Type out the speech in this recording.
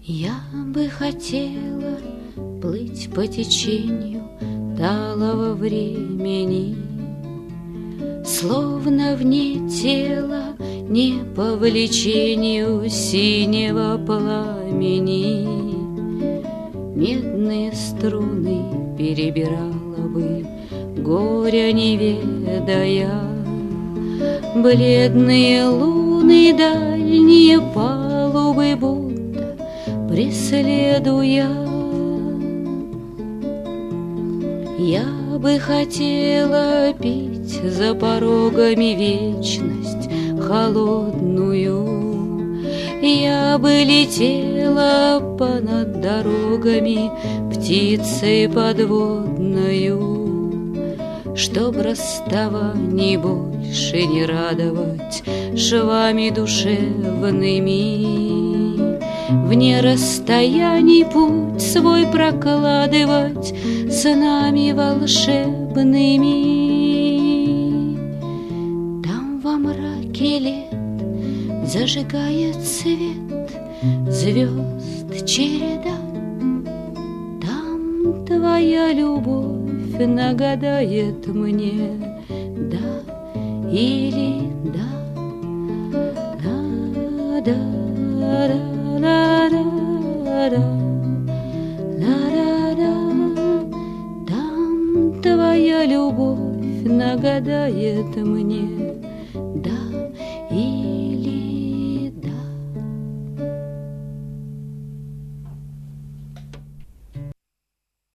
Я бы хотела плыть по течению талого времени, словно вне тела, не по влечению синего пламени. Медные струны перебирала бы, горя не ведая, бледные луны, дальние палубы будто преследуя. Я бы хотела пить за порогами вечность холодную. Я бы летела понад дорогами птицей подводною, чтоб расставаний больше не радовать швами душевными. Вне расстояний путь свой прокладывать с нами волшебными. Там во мраке лет зажигает свет звезд череда. Там твоя любовь нагадает мне да или да, да, да, да. Там твоя любовь нагадает мне да